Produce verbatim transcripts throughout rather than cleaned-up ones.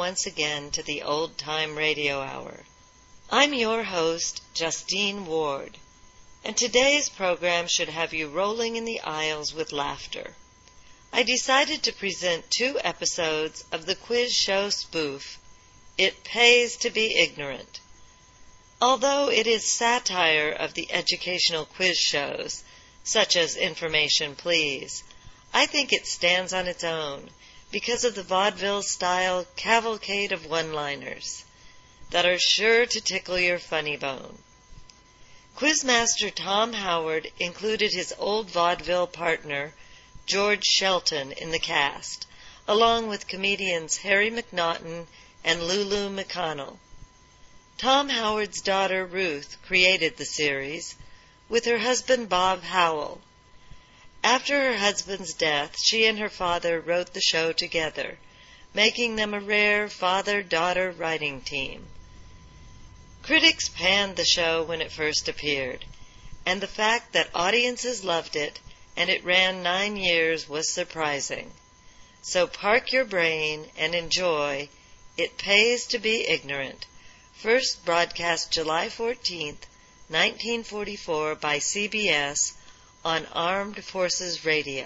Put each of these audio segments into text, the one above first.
once again to the Old Time Radio Hour. I'm your host, Justine Ward, and today's program should have you rolling in the aisles with laughter. I decided to present two episodes of the quiz show spoof, It Pays to Be Ignorant. Although it is satire of the educational quiz shows, such as Information Please, I think it stands on its own because of the vaudeville-style cavalcade of one-liners that are sure to tickle your funny bone. Quizmaster Tom Howard included his old vaudeville partner, George Shelton, in the cast, along with comedians Harry McNaughton and Lulu McConnell. Tom Howard's daughter Ruth created the series with her husband Bob Howell. After her husband's death, she and her father wrote the show together, making them a rare father-daughter writing team. Critics panned the show when it first appeared, and the fact that audiences loved it and it ran nine years was surprising. So park your brain and enjoy It Pays to Be Ignorant, first broadcast July fourteenth, nineteen forty-four by C B S on Armed Forces Radio.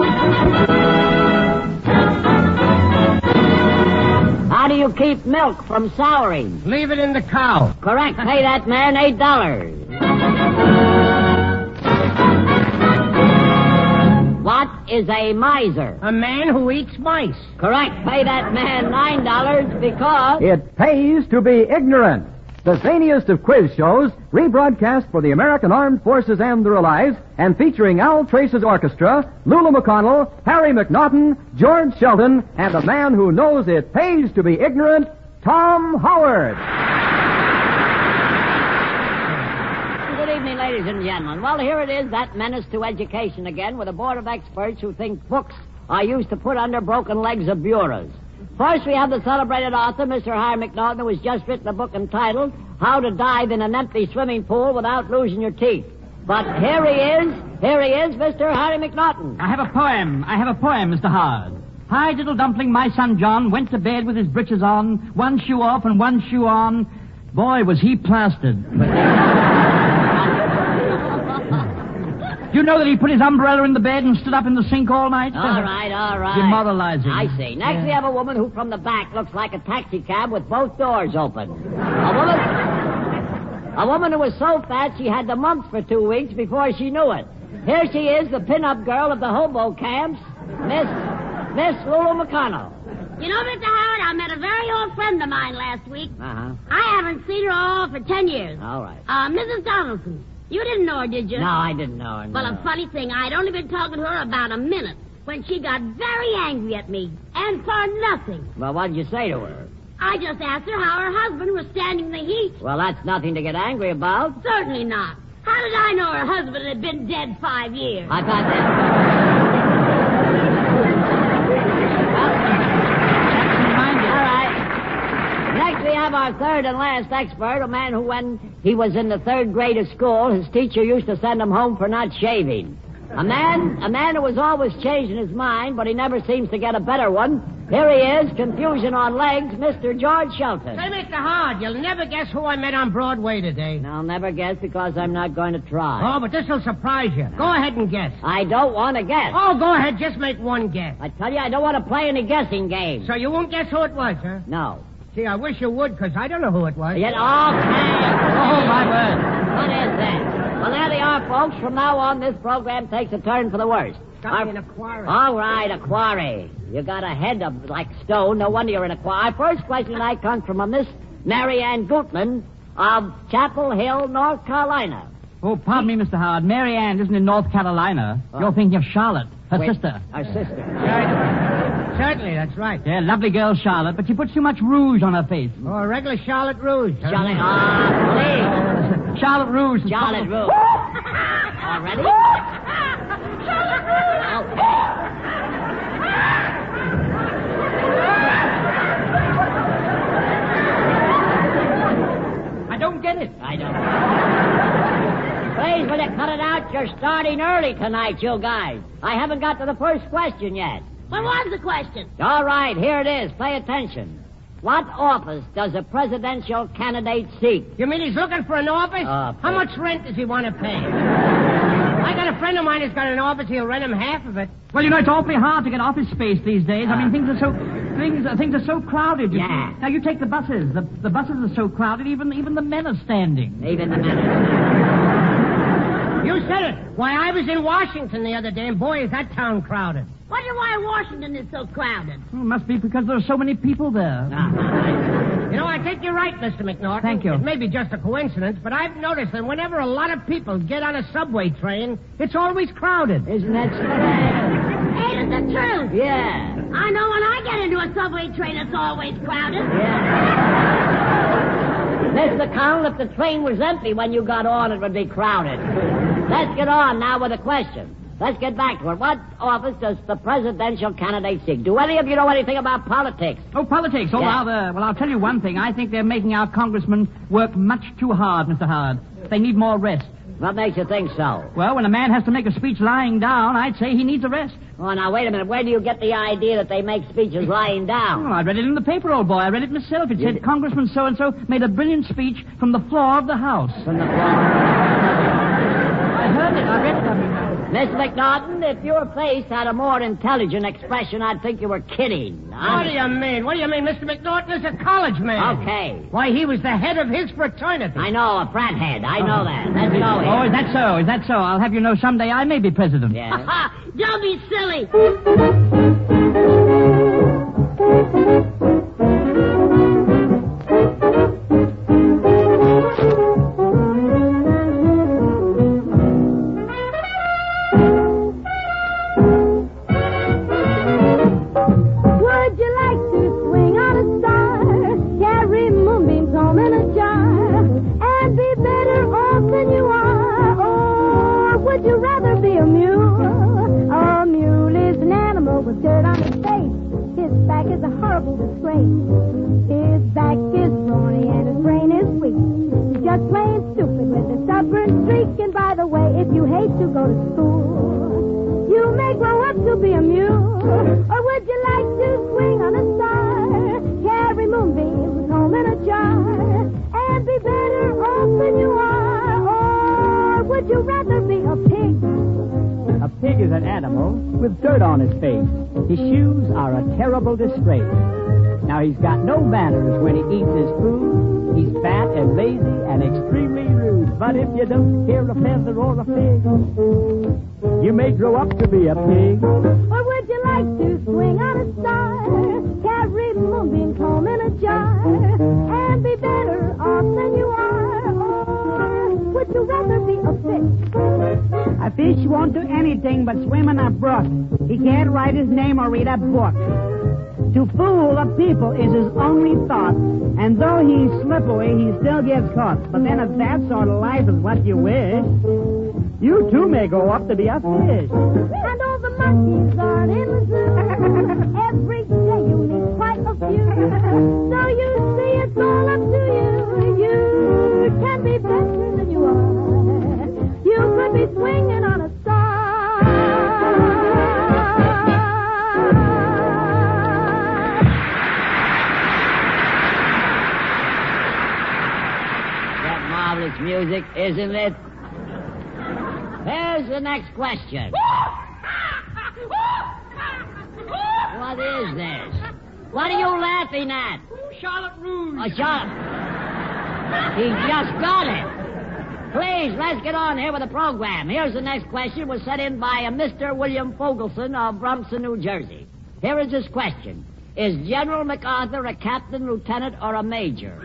How do you keep milk from souring? Leave it in the cow. Correct. Pay that man eight dollars. What is a miser? A man who eats mice. Correct. Pay that man nine dollars because... It pays to be ignorant. The zaniest of quiz shows, rebroadcast for the American Armed Forces and their allies, and featuring Al Trace's orchestra, Lulu McConnell, Harry McNaughton, George Shelton, and a man who knows it pays to be ignorant, Tom Howard. Good evening, ladies and gentlemen. Well, here it is, that menace to education again, with a board of experts who think books are used to put under broken legs of bureaus. First, we have the celebrated author, Mister Harry McNaughton, who has just written a book entitled How to Dive in an Empty Swimming Pool Without Losing Your Teeth. But here he is, here he is, Mister Harry McNaughton. I have a poem, I have a poem, Mister Howard. Hi, diddle dumpling, my son John went to bed with his breeches on, one shoe off and one shoe on. Boy, was he plastered. Do you know that he put his umbrella in the bed and stood up in the sink all night? All right, all right. Demoralizing. I see. Next yeah. we have a woman who from the back looks like a taxi cab with both doors open. A woman a woman who was so fat she had the mumps for two weeks before she knew it. Here she is, the pin-up girl of the hobo camps, Miss Miss Lulu McConnell. You know, Mister Howard, I met a very old friend of mine last week. Uh-huh. I haven't seen her all for ten years. All right. Uh, Missus Donaldson. You didn't know her, did you? No, I didn't know her, no. Well, a funny thing, I'd only been talking to her about a minute when she got very angry at me, and for nothing. Well, what did you say to her? I just asked her how her husband was standing the heat. Well, that's nothing to get angry about. Certainly not. How did I know her husband had been dead five years? I thought that... All right. Next, we have our third and last expert, a man who, when he was in the third grade of school, his teacher used to send him home for not shaving. A man, a man who was always changing his mind, but he never seems to get a better one. Here he is, confusion on legs, Mister George Shelton. Say, Mister Howard, you'll never guess who I met on Broadway today. I'll never guess because I'm not going to try. Oh, but this'll surprise you. Go ahead and guess. I don't want to guess. Oh, go ahead, just make one guess. I tell you, I don't want to play any guessing games. So you won't guess who it was, huh? No. Gee, I wish you would, because I don't know who it was. Yet, okay. Oh, my word. What is that? Well, there they are, folks. From now on, this program takes a turn for the worse. Got our... me in a quarry. All right, a quarry. You got a head of like stone. No wonder you're in a quarry. Our first question tonight comes from a Miss Mary Ann Gutman of Chapel Hill, North Carolina. Oh, pardon me, Mister Howard. Mary Ann isn't in North Carolina. Oh. You're thinking of Charlotte, her Wait, sister. Our sister. Certainly, that's right. Yeah, lovely girl, Charlotte, but she puts too much rouge on her face. Oh, a regular Charlotte Rouge. Huh? Charlotte, ah, please. Charlotte Rouge. Charlotte Rouge. Already? Charlotte Rouge! I don't get it. I don't. Please, will you cut it out? You're starting early tonight, you guys. I haven't got to the first question yet. What was the question? All right, here it is. Pay attention. What office does a presidential candidate seek? You mean he's looking for an office? Uh, How much rent does he want to pay? I got a friend of mine who's got an office. He'll rent him half of it. Well, you know, it's awfully hard to get office space these days. I mean, things are so things things are so crowded. You Yeah. see. Now, you take the buses. The, the buses are so crowded, even even the men are standing. Even the men. You said it. Why, I was in Washington the other day, and boy, is that town crowded. Wonder why Washington is so crowded. Well, it must be because there are so many people there. You know, I think you're right, Mister McNaughton. Thank you. It may be just a coincidence, but I've noticed that whenever a lot of people get on a subway train, it's always crowded. Isn't that strange? Ain't it the truth? Yeah. I know when I get into a subway train, it's always crowded. Yeah. Mister Connell, if the train was empty when you got on, it would be crowded. Let's get on now with the question. Let's get back to it. What office does the presidential candidate seek? Do any of you know anything about politics? Oh, politics. Oh, Yeah. well, uh, well, I'll tell you one thing. I think they're making our congressmen work much too hard, Mister Howard. They need more rest. What makes you think so? Well, when a man has to make a speech lying down, I'd say he needs a rest. Oh, now, wait a minute. Where do you get the idea that they make speeches lying down? Well, I read it in the paper, old boy. I read it myself. It said Congressman so-and-so made a brilliant speech from the floor of the House. From the floor. I heard it. I read it. I mean, uh, Miss McNaughton, if your face had a more intelligent expression, I'd think you were kidding. What do you mean? What do you mean? Mister McNaughton is a college man. Okay. Why, he was the head of his fraternity. I know, a frat head. I know that. Let's go here. Oh, is that so? Is that so? I'll have you know someday I may be president. Yeah. Ha! Don't be silly. Would you like to swing on a star, carry moonbeams home in a jar, and be better off than you are? Or would you rather be a mule? A mule is an animal with dirt on his face. His back is a horrible disgrace. His back is brawny and his brain is weak. He's just plain stupid with a stubborn streak. And by the way, if you hate to go to school, you may grow up to be a mule. Or would you like to swing on a star, carry moonbeams home in a jar, and be better off than you are? Or would you rather be a pig? A pig is an animal with dirt on his face. His shoes are a terrible disgrace. Now, he's got no manners when he eats his food. He's fat and lazy and extremely rude. But if you don't care a feather or a fig, you may grow up to be a pig. Or would you like to swing on a star, carry moonbeams home in a jar, and be better off than you are? Or would you rather be a fish? A fish won't do anything but swim in a brook. He can't write his name or read a book. To fool the people is his only thought, and though he's slippery, he still gets caught. But then if that sort of life is what you wish, you too may go up to be a fish. And all the monkeys are in the zoo. Every day you meet quite a few. So you see it's all up to you. You can be better than you are. You could be swinging on a star. That marvelous music, isn't it? Here's the next question. What is this? What are you laughing at? Charlotte Rouge. Oh, Charlotte. He just got it. Please, let's get on here with the program. Here's the next question. It was sent in by a Mister William Fogelson of Brumpton, New Jersey. Here is his question. Is General MacArthur a captain, lieutenant, or a major?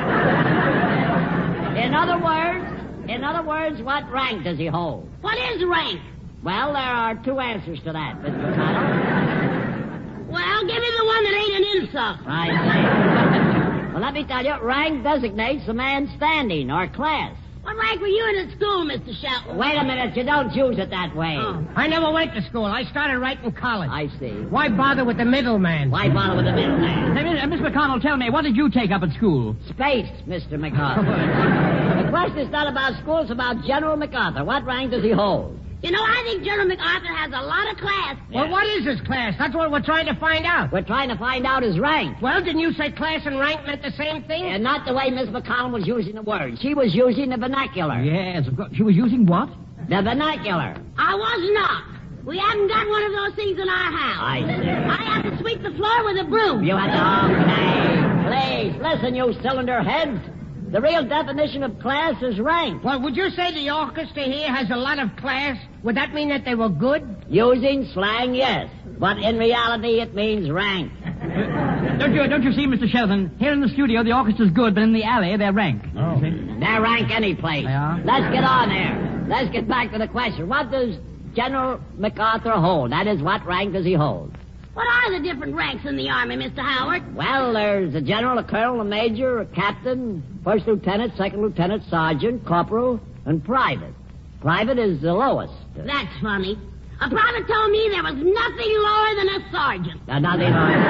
In other words, in other words, what rank does he hold? What is rank? Well, there are two answers to that, Mister McConnell. Well, give me the one that ain't an insult. I see. Well, let me tell you, rank designates the man standing, or class. What rank were you in at school, Mister Shelton? Wait a minute, you don't use it that way. Oh. I never went to school. I started right in college. I see. Why bother with the middleman? Why bother with the middleman? Hey, Miss- uh, Miss McConnell, tell me, what did you take up at school? Space, Mister MacArthur. The question is not about school, it's about General MacArthur. What rank does he hold? You know, I think General MacArthur has a lot of class. Well, what is his class? That's what we're trying to find out. We're trying to find out his rank. Well, didn't you say class and rank meant the same thing? And not the way Miss McConnell was using the word. She was using the vernacular. Yes, of course. She was using what? The vernacular. I was not. We haven't got one of those things in our house. I see. I have to sweep the floor with a broom. You had to... Okay. Please, listen, you cylinder heads. The real definition of class is rank. Well, would you say the orchestra here has a lot of class? Would that mean that they were good? Using slang, yes. But in reality, it means rank. Don't you, don't you see, Mister Shelton? Here in the studio, the orchestra's good, but in the alley, they're rank. Oh. They're rank any place. They are? Let's get on there. Let's get back to the question. What does General MacArthur hold? That is, what rank does he hold? What are the different ranks in the Army, Mister Howard? Well, there's a general, a colonel, a major, a captain, first lieutenant, second lieutenant, sergeant, corporal, and private. Private is the lowest. That's funny. A private told me there was nothing lower than a sergeant. Uh, nothing lower.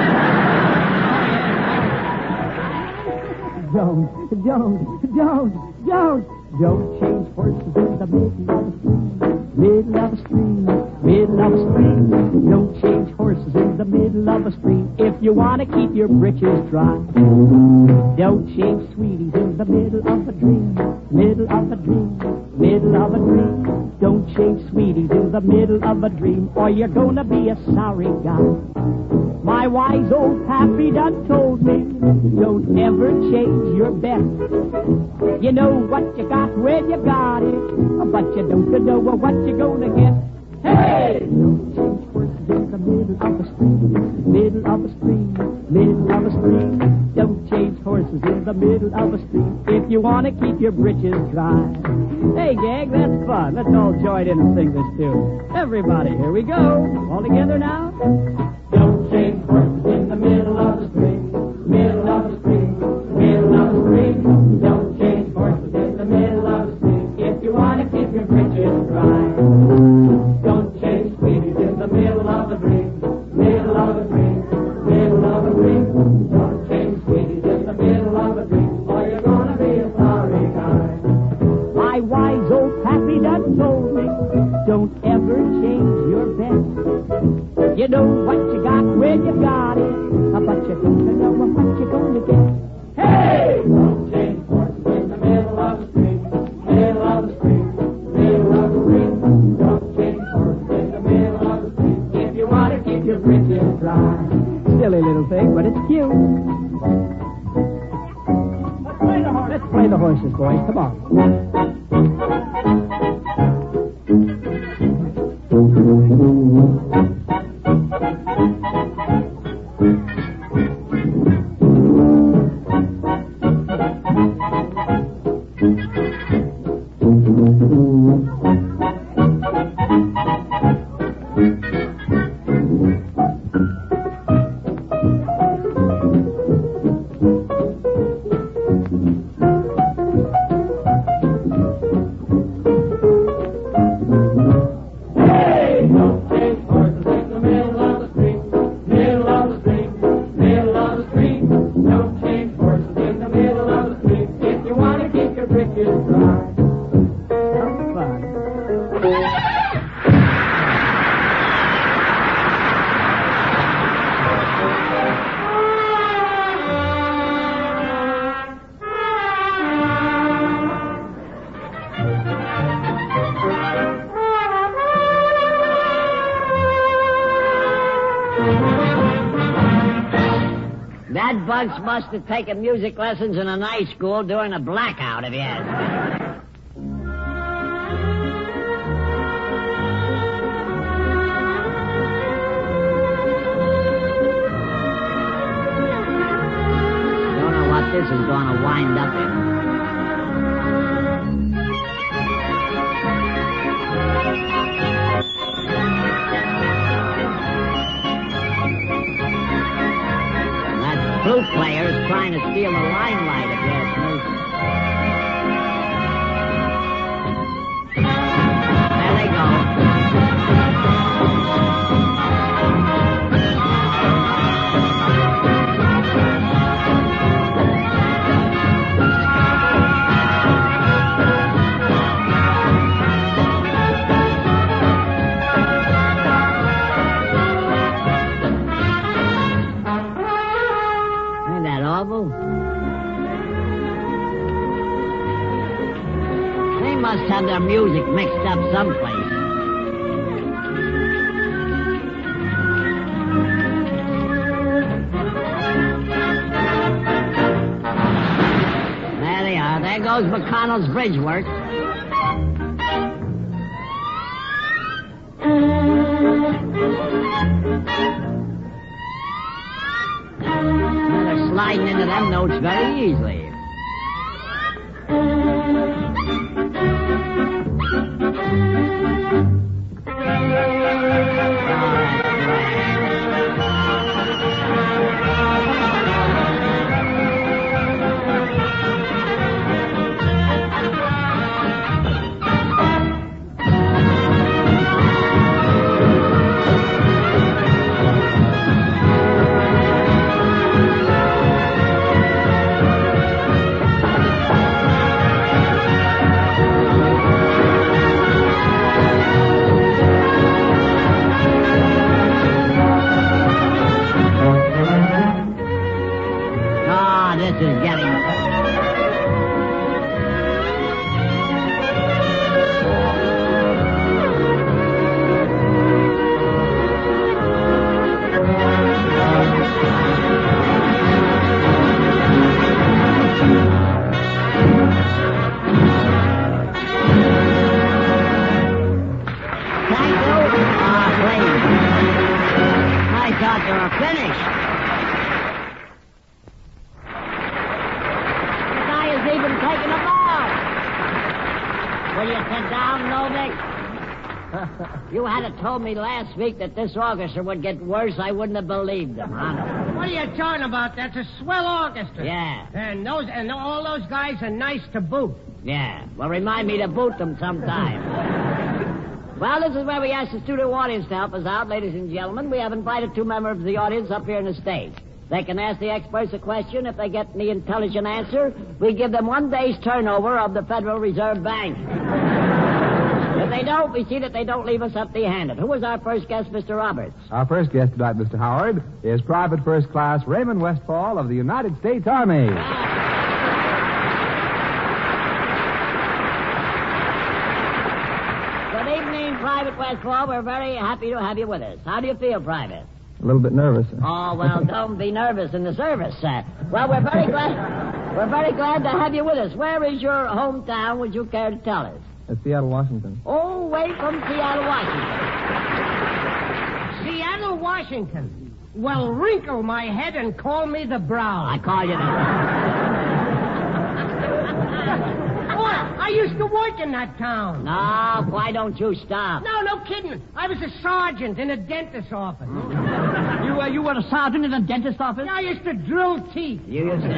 Don't, don't, don't, don't, don't change horses in the middle of the stream, middle of the stream, middle of the stream. Don't change horses in the middle of a stream if you want to keep your britches dry. Don't change sweeties in the middle of a dream, middle of a dream, middle of a dream. Don't change sweeties in the middle of a dream or you're gonna be a sorry guy. My wise old pappy done told me, don't ever change your bet. You know what you got when you got it, but you don't know what you're gonna get. Hey! Don't change horses in the middle of the stream, middle of the stream, middle of the stream. Don't change horses in the middle of the stream if you want to keep your britches dry. Hey, gang, that's fun. Let's all join in and sing this tune. Everybody, here we go. All together now. Don't change horses in the middle of the stream, middle of the stream, middle of the stream. Don't change horses in the middle of the stream if you want to keep your britches dry. Don't change sweeties in the middle of the dream, middle of the dream, middle of the dream. Don't change sweeties in the middle of the dream or you're gonna be a sorry guy. My wise old pappy done told me, don't ever change your bet. You know what you got when you got it, but you don't know what you're gonna get. Hey! Don't change horses in the middle of the stream, middle of the stream, middle of the stream. Don't change horses in the middle of the stream if you want to keep your britches dry. Silly little thing, but it's cute. Let's play the horses. Let's play the horses, boys. Come on. That bunch must have taken music lessons in a night school during a blackout, if you ask me. Don't know what this is going to wind up in. Flute players trying to steal the limelight, if you ask me. There they go. trouble? They must have their music mixed up someplace. There they are. There goes McConnell's bridge work. They're sliding into them notes very easily. You had have told me last week that this orchestra would get worse, I wouldn't have believed them, huh? What are you talking about? That's a swell orchestra. Yeah. And those and all those guys are nice to boot. Yeah. Well, remind me to boot them sometime. Well, this is where we ask the studio audience to help us out, ladies and gentlemen. We have invited two members of the audience up here on the stage. They can ask the experts a question. If they get the intelligent answer, we give them one day's turnover of the Federal Reserve Bank. If they don't, we see that they don't leave us empty-handed. Who was our first guest, Mister Roberts? Our first guest tonight, Mister Howard, is Private First Class Raymond Westfall of the United States Army. Good evening, Private Westfall. We're very happy to have you with us. How do you feel, Private? A little bit nervous. Oh, well, don't be nervous in the service, sir. Well, we're very glad we're very glad to have you with us. Where is your hometown, would you care to tell us? At Seattle, Washington. Oh, way from Seattle, Washington. Seattle, Washington. Well, wrinkle my head and call me the Brown. I call you that. What? I used to work in that town. No, why don't you stop? No, no kidding. I was a sergeant in a dentist's office. You, uh, you were a sergeant in a dentist's office? I used to drill teeth. You used to...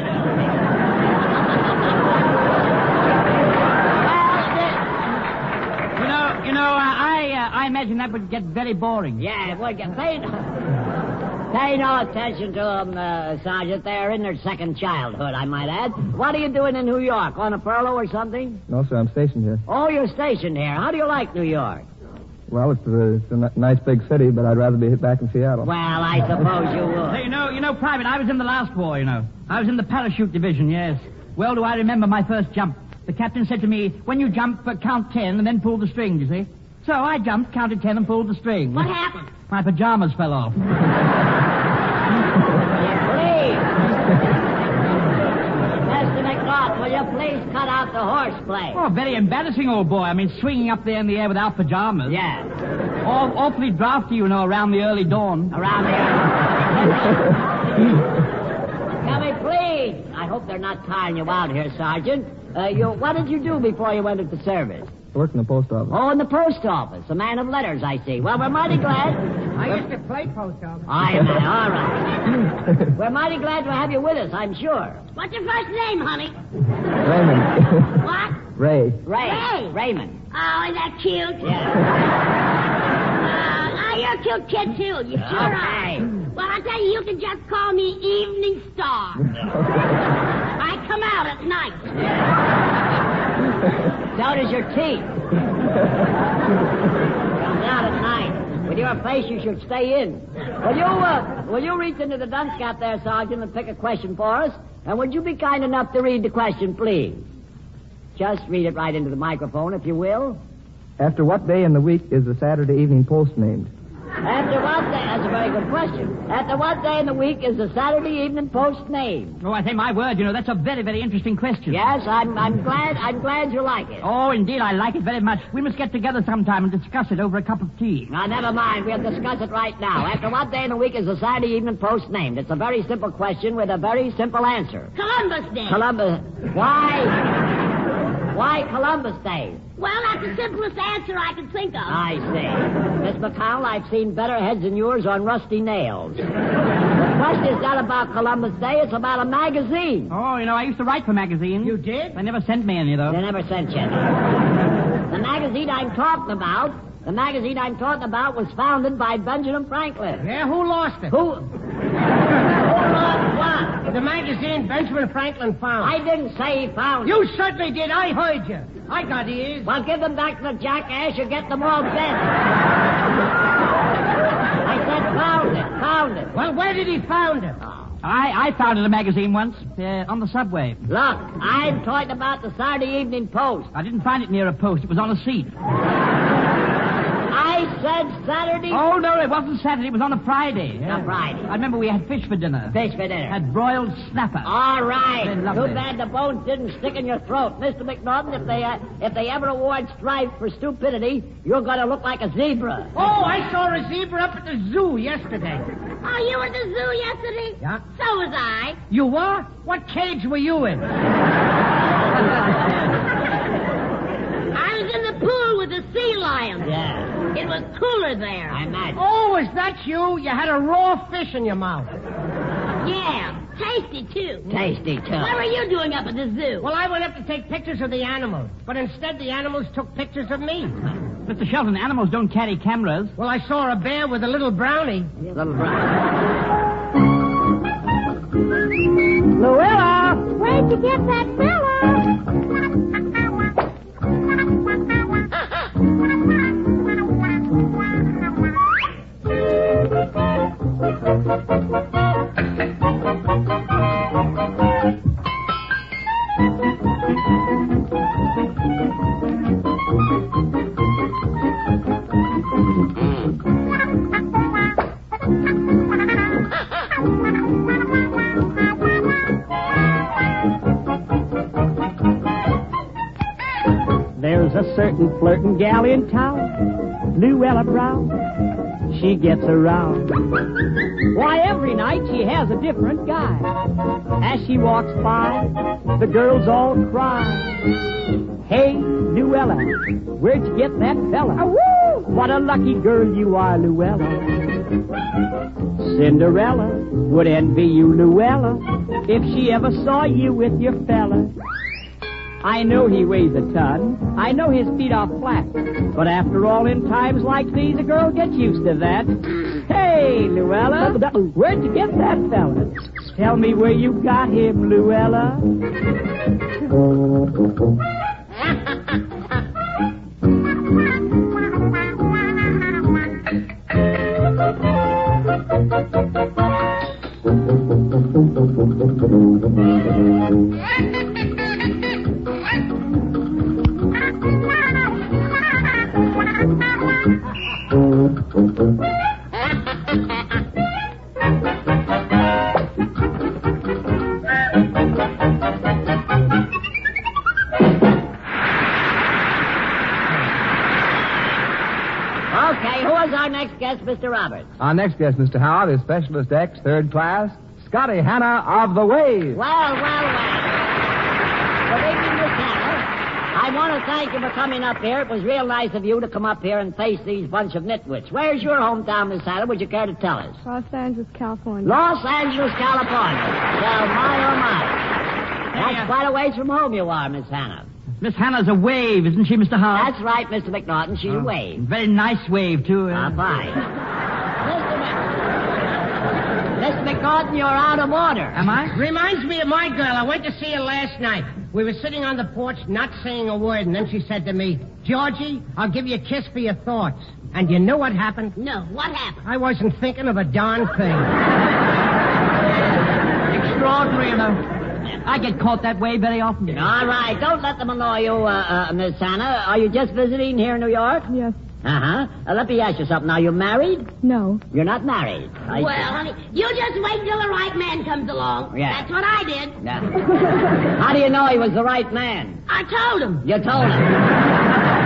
You know, you know, uh, I uh, I imagine that would get very boring. Yeah, it would get... Pay, pay no attention to them, uh, Sergeant. They're in their second childhood, I might add. What are you doing in New York? On a furlough or something? No, sir, I'm stationed here. Oh, you're stationed here. How do you like New York? Well, it's a, it's a n- nice big city, but I'd rather be back in Seattle. Well, I suppose you would. Hey, you know, you know, Private, I was in the last war, you know. I was in the parachute division, yes. Well do I remember my first jump. The captain said to me, when you jump, uh, count ten and then pull the string, you see? So I jumped, counted ten, and pulled the string. What happened? My pajamas fell off. Please. Mister McNaught, will you please cut out the horseplay? Oh, very embarrassing, old boy. I mean, swinging up there in the air without pajamas. Yeah. All, awfully drafty, you know, around the early dawn. Around the early... Tell me, please. I hope they're not tiring you out here, Sergeant. Uh, you, what did you do before you went into service? I worked in the post office. Oh, in the post office. A man of letters, I see. Well, we're mighty glad. I used to play post office. I am. All right. We're mighty glad to have you with us, I'm sure. What's your first name, honey? Raymond. What? Ray. Ray. Ray. Raymond. Oh, is that cute? Yeah. Uh, you're a cute kid, too. You sure Okay. are. Well, I tell you, you can just call me Evening Star. I come out at night. So does your teeth. Comes out at night. With your face, you should stay in. Will you, uh, will you reach into the dunce cap there, Sergeant, and pick a question for us? And would you be kind enough to read the question, please? Just read it right into the microphone, if you will. After what day in the week is the Saturday Evening Post named? After what day? That's a very good question. After what day in the week is the Saturday Evening Post named? Oh, I say my word, you know, that's a very, very interesting question. Yes, I'm, I'm glad, I'm glad you like it. Oh, indeed, I like it very much. We must get together sometime and discuss it over a cup of tea. Now, never mind. We'll discuss it right now. After what day in the week is the Saturday Evening Post named? It's a very simple question with a very simple answer. Columbus Day. Columbus. Why? Why Columbus Day? Well, that's the simplest answer I can think of. I see. Miss McConnell, I've seen better heads than yours on rusty nails. The question is not about Columbus Day. It's about a magazine. Oh, you know, I used to write for magazines. You did? They never sent me any, though. They never sent you any. The magazine I'm talking about, the magazine I'm talking about was founded by Benjamin Franklin. Yeah, who lost it? Who? Who lost what? The magazine Benjamin Franklin found. I didn't say he found You it. certainly did. I heard you. I got ears. Well, give them back to the jackass. You get them all dead. I said found it. Found it. Well, where did he found it? I, I founded a magazine once, uh, on the subway. Look, I'm talking about the Saturday Evening Post. I didn't find it near a post. It was on a seat. I said Saturday. Oh, no, it wasn't Saturday. It was on a Friday. A Friday. I remember we had fish for dinner. Fish for dinner. Had broiled snapper. All right. Very lovely. Too bad the bones didn't stick in your throat. Mister McNaughton, if they uh, if they ever award stripe for stupidity, you're going to look like a zebra. Oh, I saw a zebra up at the zoo yesterday. Oh, you were at the zoo yesterday? Yeah. So was I. You were? What cage were you in? I was in the pool with the sea lions. Yeah. It was cooler there. I imagine. Oh, is that you? You had a raw fish in your mouth. Yeah. Tasty, too. Tasty, too. What were you doing up at the zoo? Well, I went up to take pictures of the animals, but instead the animals took pictures of me. Mister Shelton, animals don't carry cameras. Well, I saw a bear with a little brownie. Little brother. Luella! Where'd you get that fella? There's a certain flirting gal in town, Luella Brown. She gets around. Why, every night she has a different guy. As she walks by, the girls all cry. Hey, Luella, where'd you get that fella? Woo! What a lucky girl you are, Luella. Cinderella would envy you, Luella, if she ever saw you with your fella. I know he weighs a ton. I know his feet are flat. But after all, in times like these, a girl gets used to that. Hey, Luella, where'd you get that fella? Tell me where you got him, Luella. Okay, who is our next guest, Mister Roberts? Our next guest, Mister Howard, is Specialist X, third class, Scotty Hanna of the Wave. Well, well, well. Good evening, Miss Hannah. I want to thank you for coming up here. It was real nice of you to come up here and face these bunch of nitwits. Where's your hometown, Miss Hannah? Would you care to tell us? Los Angeles, California. Los Angeles, California. Well, my, oh, my. That's quite a ways from home you are, Miss Hannah. Miss Hannah's a wave, isn't she, Mister Howard? That's right, Mister McNaughton. She's a wave. Very nice wave, too. Uh, Ah, fine. Mister Miss McNaughton, you're out of order. Am I? Reminds me of my girl. I went to see her last night. We were sitting on the porch, not saying a word, and then she said to me, Georgie, I'll give you a kiss for your thoughts. And you know what happened? No, what happened? I wasn't thinking of a darn thing. Extraordinary, you know. I get caught that way very often. All right, don't let them annoy you, uh, uh, Miss Anna. Are you just visiting here in New York? Yes. Uh-huh. Uh, let me ask you something. Are you married? No. You're not married. I Well, honey, you just wait till the right man comes along. Yeah. That's what I did. Yeah. How do you know he was the right man? I told him. You told him.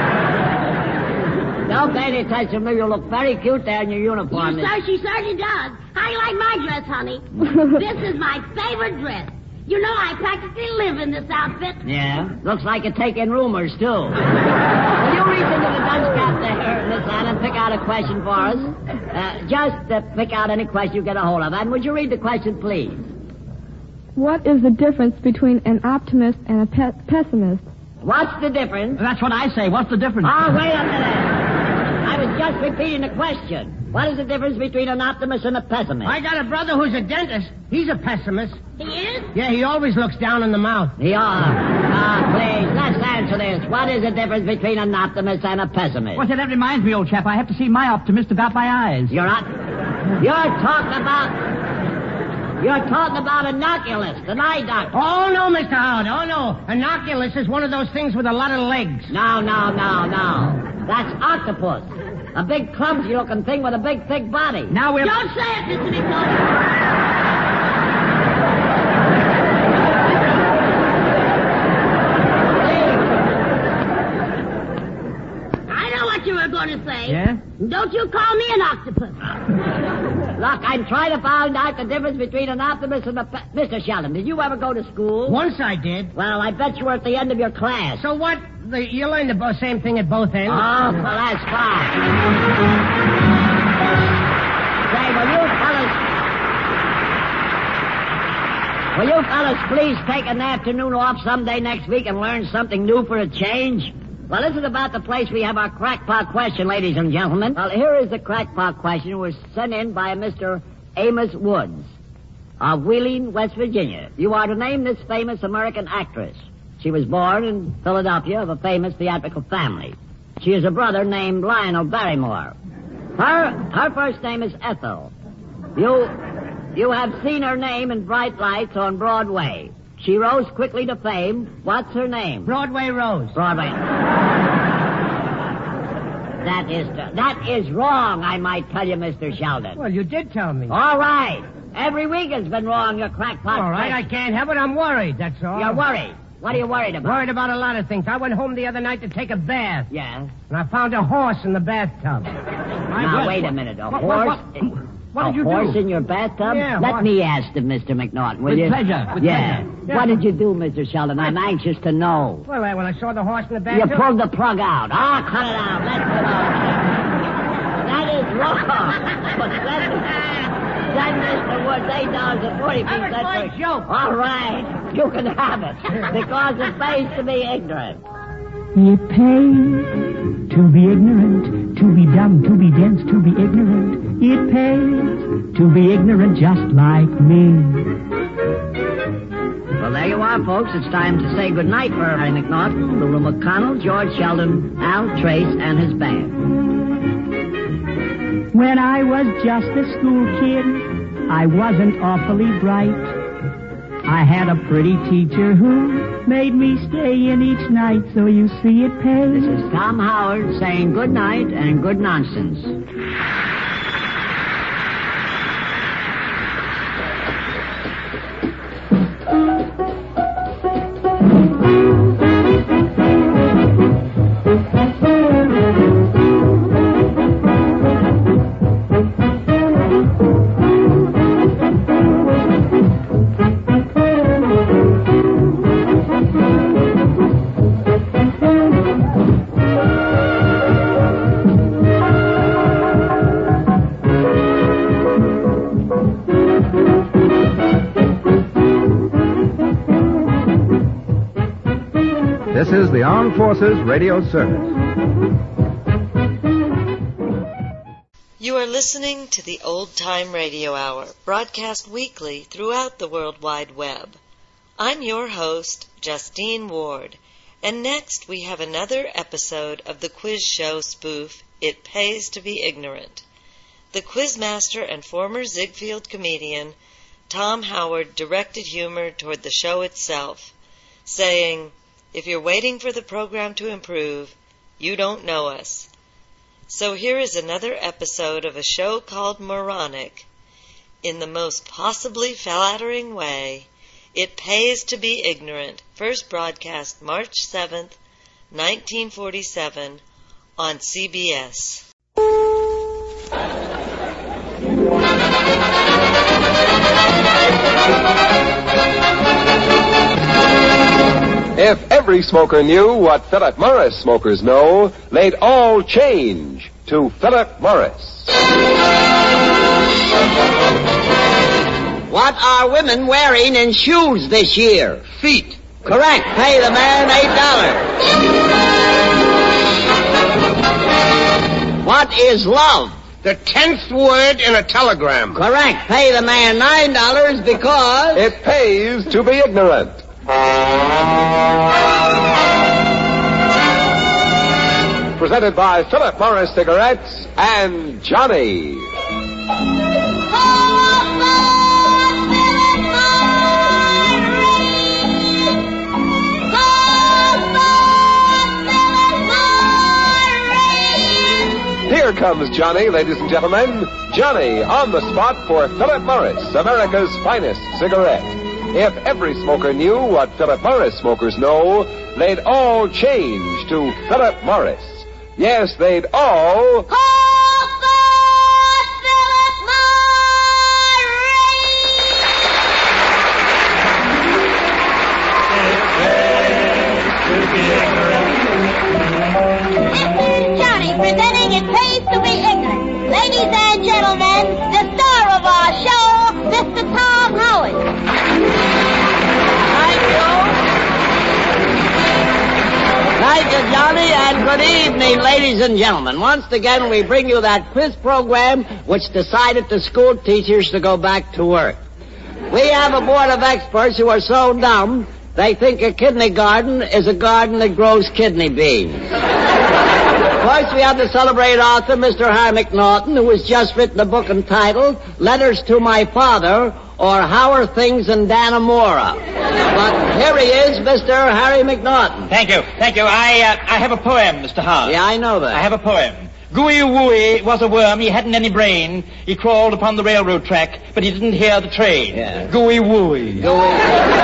Don't pay any attention to me. You look very cute there in your uniform. Yes, sir, she certainly does. How do you like my dress, honey? This is my favorite dress. You know I practically live in this outfit. Yeah? Looks like you take in rumors, too. Will you reach into the dunce cap there, Miss Anna, and pick out a question for us? Uh, just uh, pick out any question you get a hold of. And would you read the question, please? What is the difference between an optimist and a pe- pessimist? What's the difference? That's what I say. What's the difference? Oh, wait a minute. I was just repeating the question. What is the difference between an optimist and a pessimist? I got a brother who's a dentist. He's a pessimist. He is? Yeah, he always looks down in the mouth. He are. Ah, please, let's answer this. What is the difference between an optimist and a pessimist? What's that? That reminds me, old chap. I have to see my optimist about my eyes. You're not... You're talking about... You're talking about an oculist, an eye doctor. Oh, no, Mister Howard. Oh, no. An oculus is one of those things with a lot of legs. No, no, no, no. That's octopus. A big clumsy-looking thing with a big, thick body. Now we're... Don't say it, Mister McNaughton. You were going to say. Yeah? Don't you call me an octopus. Look, I'm trying to find out the difference between an optimist and a... Pe- Mister Sheldon, did you ever go to school? Once I did. Well, I bet you were at the end of your class. So what? The, you learn the bo- same thing at both ends? Oh, well, that's fine. Say, will you fellas... Will you fellas please take an afternoon off someday next week and learn something new for a change? Well, this is about the place we have our crackpot question, ladies and gentlemen. Well, here is the crackpot question. It was sent in by Mister Amos Woods of Wheeling, West Virginia. You are to name this famous American actress. She was born in Philadelphia of a famous theatrical family. She has a brother named Lionel Barrymore. Her her first name is Ethel. You you have seen her name in bright lights on Broadway. She rose quickly to fame. What's her name? Broadway Rose. Broadway. That is that is wrong, I might tell you, Mister Sheldon. Well, you did tell me. All right. Every week has been wrong, your crackpot. All right, I can't have it. I'm worried, that's all. You're worried. What are you worried about? Worried about a lot of things. I went home the other night to take a bath. Yeah? And I found a horse in the bathtub. Now, wait a minute. A What- horse? what- what- what a did you horse do? in your bathtub? Yeah, Let what- me ask them, Mister McNaughton, will With you? pleasure, with yeah. pleasure. What did you do, Mister Sheldon? I'm anxious to know. Well, I, when I saw the horse in the You bathtub... pulled the plug out. Ah, cut it out. Let's put it That is wrong. But send, send Mister Woods eight dollars and forty That was my cents. joke. All right. You can have it. Because it pays to be ignorant. It pays to be ignorant, to be dumb, to be dense, to be ignorant. It pays to be ignorant just like me. Well, there you are, folks. It's time to say goodnight for Harry McNaughton, Lulu McConnell, George Sheldon, Al Trace, and his band. When I was just a school kid, I wasn't awfully bright. I had a pretty teacher who made me stay in each night, so you see it pays. This is Tom Howard saying good night and good nonsense. This is the Armed Forces Radio Service. You are listening to the Old Time Radio Hour, broadcast weekly throughout the World Wide Web. I'm your host, Justine Ward, and next we have another episode of the quiz show spoof, It Pays to Be Ignorant. The quizmaster and former Ziegfeld comedian, Tom Howard, directed humor toward the show itself, saying, "If you're waiting for the program to improve, you don't know us." So here is another episode of a show called Moronic. In the most possibly flattering way, It Pays to Be Ignorant, first broadcast March seventh, nineteen forty-seven, on C B S. If every smoker knew what Philip Morris smokers know, they'd all change to Philip Morris. What are women wearing in shoes this year? Feet. Correct. Pay the man eight dollars. What is love? The tenth word in a telegram. Correct. Pay the man nine dollars because... It pays to be ignorant. Presented by Philip Morris Cigarettes and Johnny. Here comes Johnny, ladies and gentlemen. Johnny on the spot for Philip Morris, America's finest cigarette. If every smoker knew what Philip Morris smokers know, they'd all change to Philip Morris. Yes, they'd all... Call for Philip This is Johnny presenting It Pays to Be Ignorant. Ladies and gentlemen, the star of our show, Mister Tom Howard. Thank you, Johnny, and good evening, ladies and gentlemen. Once again, we bring you that quiz program which decided the school teachers to go back to work. We have a board of experts who are so dumb, they think a kidney garden is a garden that grows kidney beans. Of course, we have the celebrated author, Mister Harry McNaughton, who has just written a book entitled Letters to My Father, or How Are Things in Dannemora. But here he is, Mister Harry McNaughton. Thank you, thank you. I uh, I have a poem, Mister Howard. Yeah, I know that. I have a poem. Gooey Wooey was a worm, he hadn't any brain. He crawled upon the railroad track, but he didn't hear the train. Yeah. Gooey Wooey. Gooey.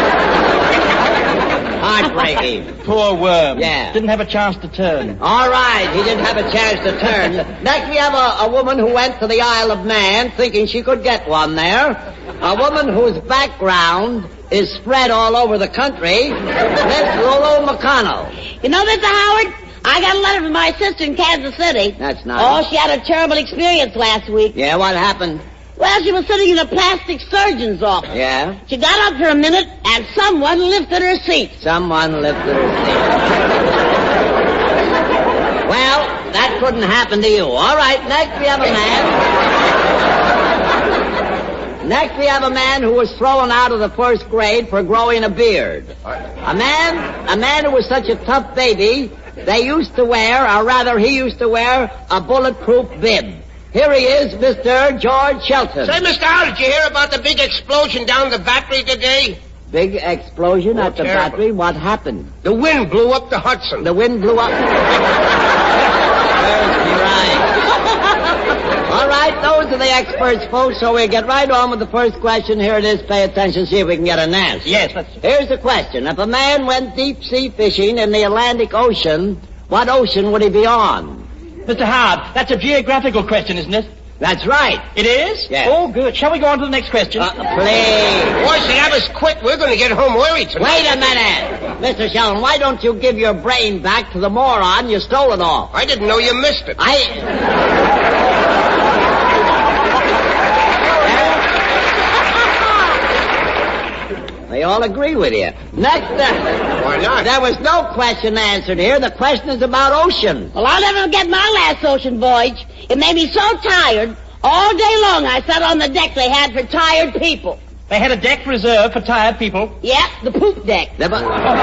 Heartbreaking. Poor worm. Yeah. Didn't have a chance to turn. All right, he didn't have a chance to turn. Next we have a, a woman who went to the Isle of Man thinking she could get one there. A woman whose background is spread all over the country. Miss Lulu McConnell. You know, Mister Howard, I got a letter from my sister in Kansas City. That's nice. Oh, she had a terrible experience last week. Yeah, what happened? Well, she was sitting in a plastic surgeon's office. Yeah? She got up for a minute, and someone lifted her seat. Someone lifted her seat. Well, that couldn't happen to you. All right, next we have a man. Next we have a man who was thrown out of the first grade for growing a beard. A man, a man who was such a tough baby, they used to wear, or rather he used to wear, a bulletproof bib. Here he is, Mister George Shelton. Say, Mister Howard, did you hear about the big explosion down the battery today? Big explosion Oh, at the terrible. battery? What happened? The wind blew up the Hudson. The wind blew up. Right. All right, those are the experts, folks, so we'll get right on with the first question. Here it is. Pay attention, see if we can get an answer. Yes, but... Here's the question. If a man went deep-sea fishing in the Atlantic Ocean, what ocean would he be on? Mister Howard, that's a geographical question, isn't it? That's right. It is? Yes. Oh, good. Shall we go on to the next question? Uh, please. Boy, see, that was quick. We're going to get home early tonight. Wait a minute. Mister Sheldon, why don't you give your brain back to the moron you stole it off? I didn't know you missed it. I... They all agree with you. Next, uh, Why not? There was no question answered here. The question is about ocean. Well, I'll never forget my last ocean voyage. It made me so tired. All day long I sat on the deck they had for tired people. They had a deck reserved for tired people. Yep, the poop deck. The,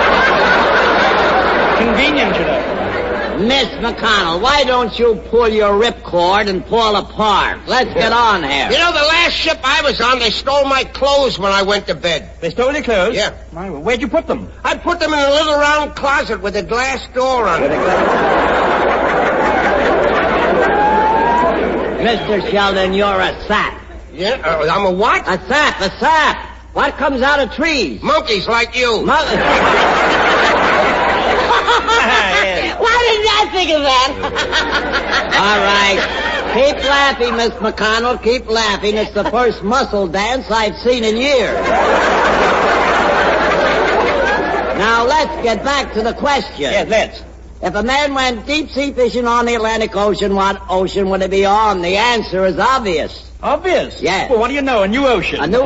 Convenient, you know. Miss McConnell, why don't you pull your ripcord and pull apart? Let's get on here. You know, the last ship I was on, they stole my clothes when I went to bed. They stole your clothes? Yeah. Why, where'd you put them? I put them in a little round closet with a glass door on it. Mister Sheldon, you're a sap. Yeah, uh, I'm a what? A sap, a sap. What comes out of trees? Monkeys like you. Mon- Why didn't I think of that? All right. Keep laughing, Miss McConnell. Keep laughing. It's the first muscle dance I've seen in years. Now, let's get back to the question. Yes, let's. If a man went deep-sea fishing on the Atlantic Ocean, what ocean would it be on? The answer is obvious. Obvious? Yes. Well, what do you know? A new ocean. A new...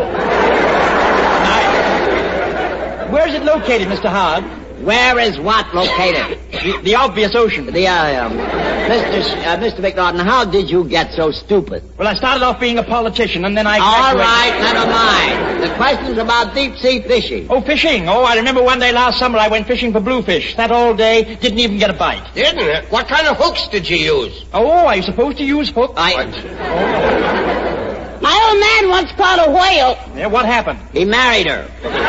Where is it located, Mister Howard? Where is what located? The, the obvious ocean. The, uh, um, Mister Sh- uh, Mister McNaughton, how did you get so stupid? Well, I started off being a politician, and then I... All graduated. right, never mind. The question's about deep-sea fishing. Oh, fishing. Oh, I remember one day last summer I went fishing for bluefish. Sat all day, didn't even get a bite. Didn't it? What kind of hooks did you use? Oh, are you supposed to use hooks? I... My old man once caught a whale. Yeah, what happened? He married her.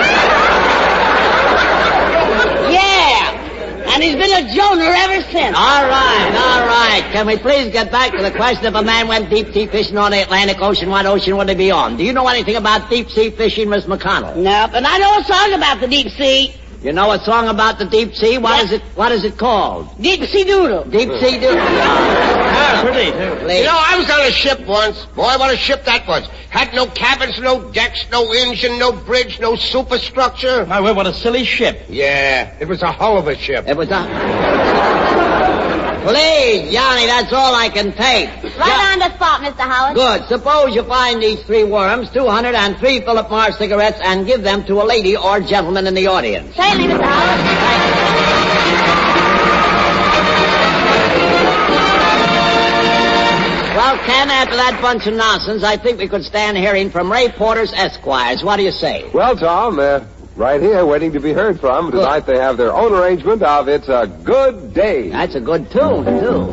Yeah. And he's been a Jonah ever since. All right, all right. Can we please get back to the question if a man went deep-sea fishing on the Atlantic Ocean, what ocean would he be on? Do you know anything about deep-sea fishing, Miss McConnell? No, but I know a song about the deep sea. You know a song about the deep sea? What Yes. is it? What is it called? Deep sea doodle. Deep sea doodle. Ah, pretty, too. You know, I was on a ship once. Boy, what a ship that was. Had no cabins, no decks, no engine, no bridge, no superstructure. My word, what a silly ship. Yeah, it was a hull of a ship. It was a... Please, Johnny, that's all I can take. Right on the spot, Mister Howard. Good. Suppose you find these three worms, two hundred and three Philip Morris cigarettes, and give them to a lady or gentleman in the audience. Certainly, Mister Howard. Well, Ken, after that bunch of nonsense, I think we could stand hearing from Ray Porter's Esquires. What do you say? Well, Tom, uh, right here, waiting to be heard from. Tonight they have their own arrangement of It's a Good Day. That's a good tune, too.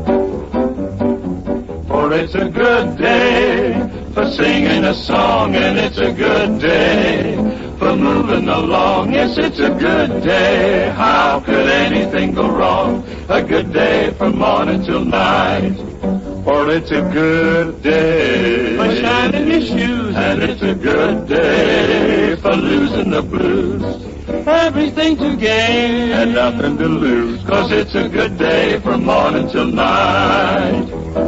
For it's a good day for singing a song, and it's a good day for moving along. Yes, it's a good day. How could anything go wrong? A good day from morning till night. For it's a good day for shining your shoes, and it's a good day for losing the blues. Everything to gain and nothing to lose, 'cause it's a good day from morning till night.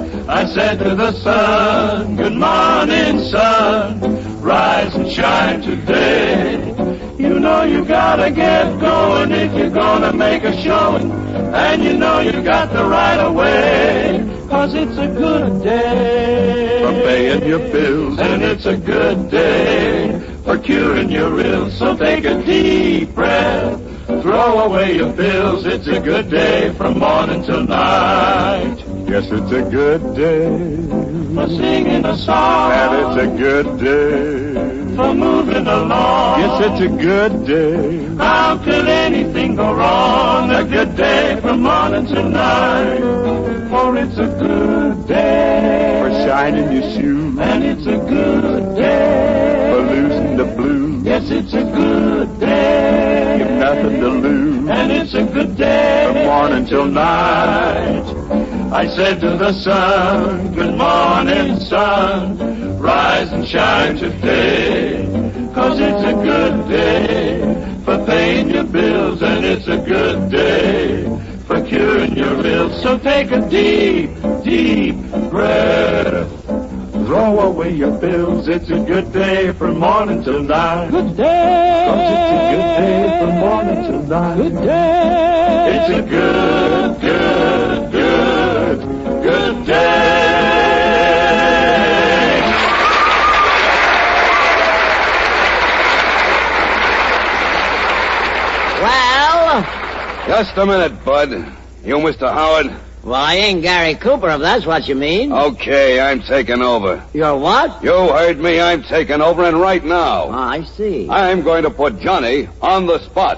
I said to the sun, good morning, sun, rise and shine today. You know you gotta get going if you're gonna make a showing, and you know you got the right of way, 'cause it's a good day for paying your bills, and it's a good day for curing your ills. So take a deep breath, throw away your bills. It's a good day from morning till night. Yes, it's a good day for singing a song, and it's a good day for moving along. Yes, it's a good day. How could anything go wrong? A good day from morning till night. For it's a good day for shining your shoes, and it's a good day for losing the blues. Yes, it's a good day. You've nothing to lose, and it's a good day from morning till night. I said to the sun, good morning, sun, rise and shine today, 'cause it's a good day for paying your bills, and it's a good day for curing your ills. So take a deep, deep breath, throw away your bills. It's a good day from morning till night. Good day. 'Cause it's a good day from morning till night. Good day. It's a good, good, good, good day. Well? Just a minute, Bud. You, Mister Howard? Well, I ain't Gary Cooper, if that's what you mean. Okay, I'm taking over. You're what? You heard me. I'm taking over, and right now. Oh, I see. I'm going to put Johnny on the spot.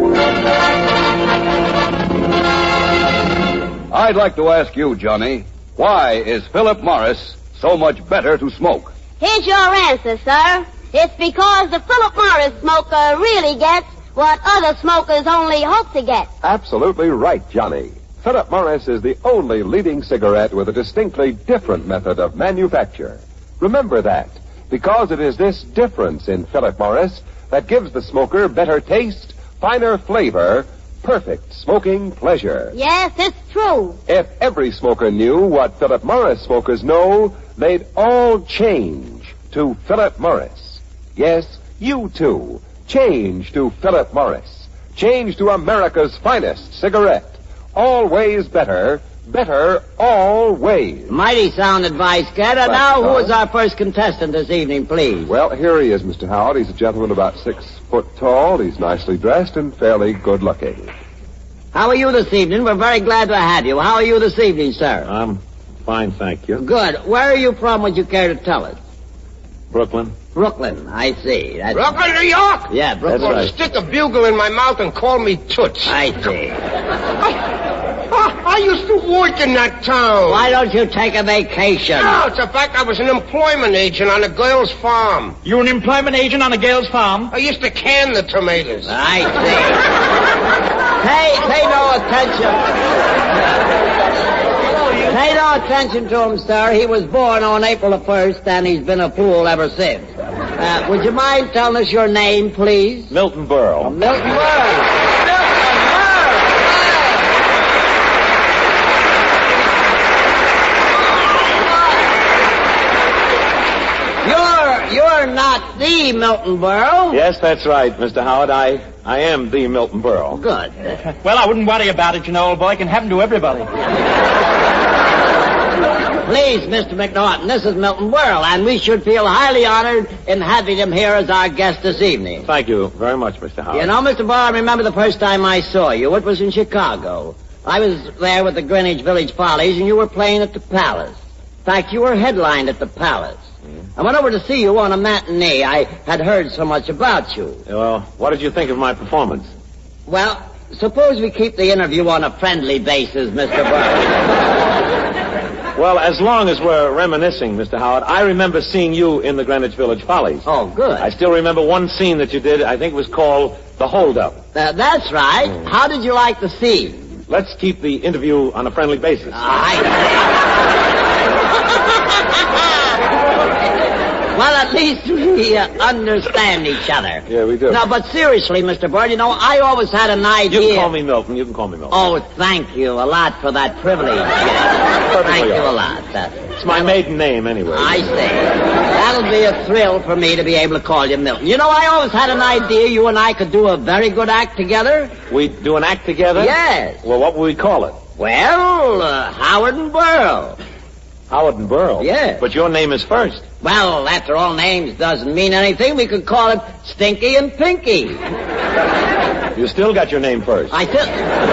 I'd like to ask you, Johnny, why is Philip Morris so much better to smoke? Here's your answer, sir. It's because the Philip Morris smoker really gets what other smokers only hope to get. Absolutely right, Johnny. Philip Morris is the only leading cigarette with a distinctly different method of manufacture. Remember that, because it is this difference in Philip Morris that gives the smoker better taste, finer flavor, perfect smoking pleasure. Yes, it's true. If every smoker knew what Philip Morris smokers know, they'd all change to Philip Morris. Yes, you too. Change to Philip Morris. Change to America's finest cigarette. Always better, better always. Mighty sound advice, Kid. And now, who is our first contestant this evening, please? Well, here he is, Mister Howard. He's a gentleman about six foot tall. He's nicely dressed and fairly good looking. How are you this evening? We're very glad to have you. How are you this evening, sir? I'm fine, thank you. Good. Where are you from, would you care to tell us? Brooklyn. Brooklyn, I see. That's... Brooklyn, New York? Yeah, Brooklyn. That's right. Stick a bugle in my mouth and call me Toots. I see. I, I used to work in that town. Why don't you take a vacation? No, it's a fact I was an employment agent on a girl's farm. You an employment agent on a girl's farm? I used to can the tomatoes. I see. Pay, pay no attention. Pay no attention to him, sir. He was born on April the first, and he's been a fool ever since. Uh, would you mind telling us your name, please? Milton Berle. Oh, Milton Berle. You're, you're not the Milton Berle. Yes, that's right, Mister Howard. I, I am the Milton Berle. Good. Well, I wouldn't worry about it, you know, old boy. It can happen to everybody. Please, Mister McNaughton, this is Milton Berle, and we should feel highly honored in having him here as our guest this evening. Thank you very much, Mister Howard. You know, Mister Berle, I remember the first time I saw you. It was in Chicago. I was there with the Greenwich Village Follies, and you were playing at the Palace. In fact, you were headlined at the Palace. I went over to see you on a matinee. I had heard so much about you. Well, what did you think of my performance? Well, suppose we keep the interview on a friendly basis, Mister Berle. Well, as long as we're reminiscing, Mister Howard, I remember seeing you in the Greenwich Village Follies. Oh, good. I still remember one scene that you did. I think it was called The Hold-Up. Uh, that's right. Mm. How did you like the scene? Let's keep the interview on a friendly basis. Well, at least we uh, understand each other. Yeah, we do. No, but seriously, Mister Bird, you know, I always had an idea... You can call me Milton. You can call me Milton. Oh, thank you a lot for that privilege. Yeah. Thank you a lot. Uh, it's my maiden name, anyway. I see. That'll be a thrill for me to be able to call you Milton. You know, I always had an idea you and I could do a very good act together. We'd do an act together? Yes. Well, what would we call it? Well, uh, Howard and Burl. Howard and Burl? Yes. But your name is first. Well, after all, names doesn't mean anything. We could call it Stinky and Pinky. You still got your name first. I still...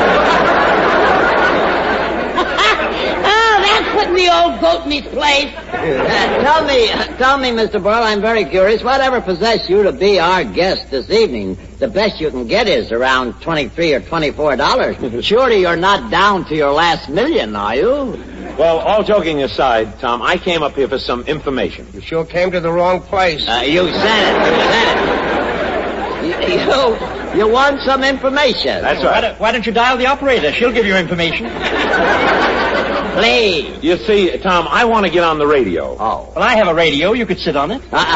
Oh, that's putting the old goat in his place. Uh, tell me, uh, tell me, Mister Burl, I'm very curious. Whatever possessed you to be our guest this evening? The best you can get is around twenty-three or twenty-four dollars. Surely you're not down to your last million, are you? Well, all joking aside, Tom, I came up here for some information. You sure came to the wrong place. Uh, you said it. You said it. You, you, you want some information. That's why, right. don't, why don't you dial the operator? She'll give you information. Please. You see, Tom, I want to get on the radio. Oh. Well, I have a radio. You could sit on it. Uh,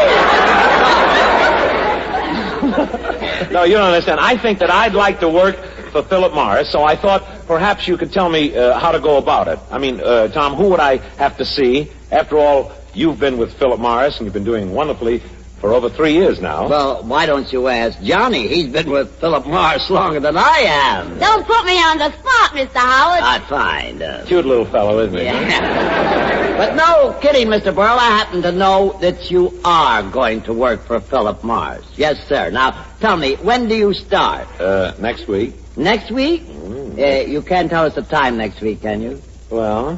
please. No, you don't understand. I think that I'd like to work for Philip Morris, so I thought perhaps you could tell me uh, how to go about it. I mean, uh, Tom, who would I have to see? After all, you've been with Philip Morris, and you've been doing wonderfully for over three years now. Well, why don't you ask Johnny? He's been with Philip Morris longer than I am. Don't put me on the spot, Mister Howard. I find. Uh... Cute little fellow, isn't he? Yeah. But no kidding, Mister Burl. I happen to know that you are going to work for Philip Morris. Yes, sir. Now, tell me, when do you start? Uh, next week. Next week? Mm. Uh, you can't tell us the time next week, can you? Well.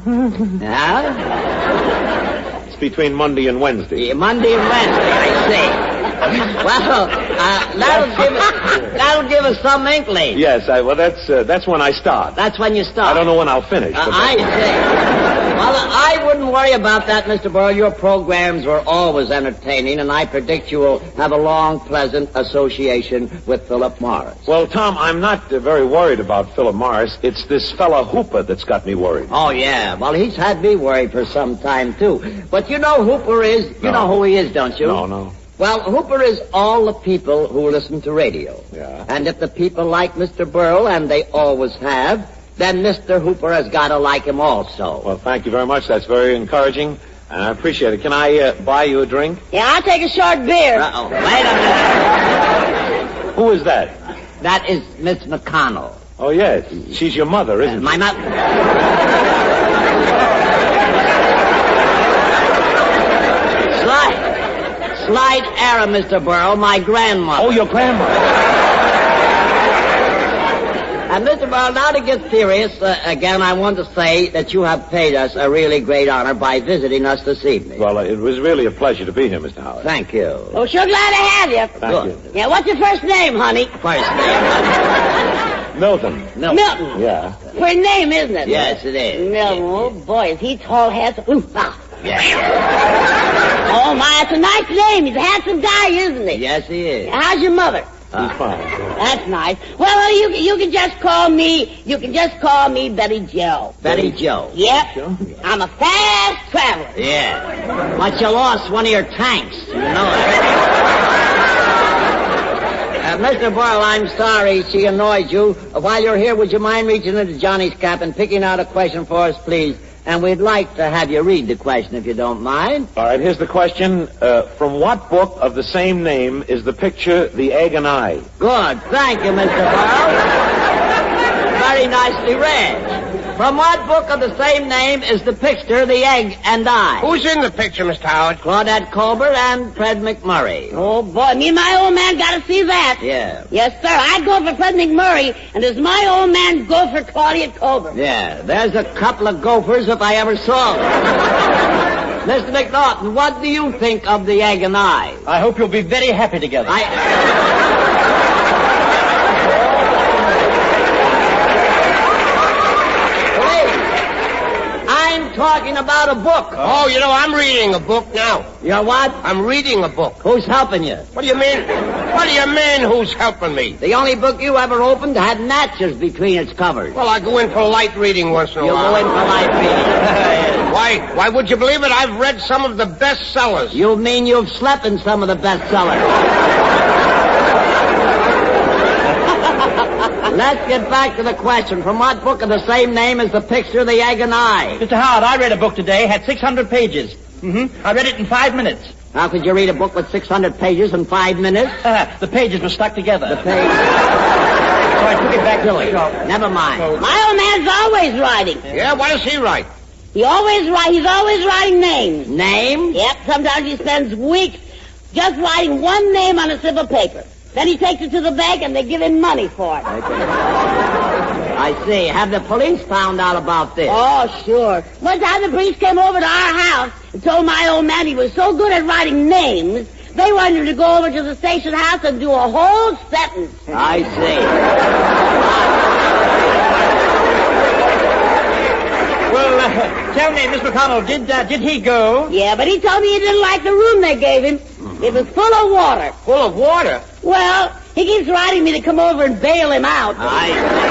Yeah? It's between Monday and Wednesday. Yeah, Monday and Wednesday, I see. Well, uh, that'll give us that'll give us some inkling. Yes, I, well, that's uh, that's when I start. That's when you start. I don't know when I'll finish. Uh, but I see. Well, I wouldn't worry about that, Mister Burl. Your programs were always entertaining, and I predict you will have a long, pleasant association with Philip Morris. Well, Tom, I'm not uh, very worried about Philip Morris. It's this fella Hooper that's got me worried. Oh, yeah. Well, he's had me worried for some time, too. But you know Hooper is... You No. know who he is, don't you? No, no. Well, Hooper is all the people who listen to radio. Yeah. And if the people like Mister Burl, and they always have, then Mister Hooper has got to like him also. Well, thank you very much. That's very encouraging, and I appreciate it. Can I uh, buy you a drink? Yeah, I'll take a short beer. Uh-oh. Wait a minute. Who is that? That is Miss McConnell. Oh, yes. She's your mother, isn't Uh, my she? mother... Slight, slight error, Mister Burl. My grandmother. Oh, your grandmother. And Mister Burl, now to get serious, uh, again, I want to say that you have paid us a really great honor by visiting us this evening. Well, uh, it was really a pleasure to be here, Mister Howard. Thank you. Oh, sure glad to have you. Thank Good. you. Yeah, what's your first name, honey? First name. Milton. Milton. Milton. Yeah. Pretty name, isn't it? Yes, it is. Milton. Oh, boy, is he tall, handsome. Ooh, ah. Yes. Oh, my, that's a nice name. He's a handsome guy, isn't he? Yes, he is. How's your mother? He's fine. That's nice. Well, well, you you can just call me. You can just call me Betty Joe. Betty Joe. Yep. I'm a fast traveler. Yeah. But you lost one of your tanks. You know that. Uh, Mister Boyle, I'm sorry she annoyed you. Uh, while you're here, would you mind reaching into Johnny's cap and picking out a question for us, please? And we'd like to have you read the question, if you don't mind. All right, here's the question. Uh, from what book of the same name is the picture The Egg and I? Good. Thank you, Mister Boyle. Very nicely read. From what book of the same name is the picture The Egg and I? Who's in the picture, Mister Howard? Claudette Colbert and Fred McMurray. Oh, boy, me and my old man got to see that. Yeah. Yes, sir. I'd go for Fred McMurray, and does my old man go for Claudia Colbert? Yeah, there's a couple of gophers if I ever saw them. Mister McNaughton, what do you think of The Egg and I? I hope you'll be very happy together. I... I'm talking about a book. Oh, you know, I'm reading a book now. You're what? I'm reading a book. Who's helping you? What do you mean? What do you mean, who's helping me? The only book you ever opened had matches between its covers. Well, I go in for light reading once in a You while. go in for light reading. Why, why would you believe it? I've read some of the bestsellers. You mean you've slept in some of the bestsellers? Let's get back to the question. From what book of the same name is the picture The Egg and I? Mister Howard, I read a book today, had six hundred pages. Mm-hmm. I read it in five minutes. How could you read a book with six hundred pages in five minutes? Uh, the pages were stuck together. The pages... So I took it back to Silly. Never mind. My old man's always writing. Yeah, what does he write? He always write. He's always writing names. Name? Yep. Sometimes he spends weeks just writing one name on a slip of paper. Then he takes it to the bank and they give him money for it. I see. Have the police found out about this? Oh, sure. One time the police came over to our house and told my old man he was so good at writing names, they wanted him to go over to the station house and do a whole sentence. I see. Well, uh, tell me, Miss McConnell, did uh, did he go? Yeah, but he told me he didn't like the room they gave him. It was full of water. Full of water? Well, he keeps writing me to come over and bail him out. I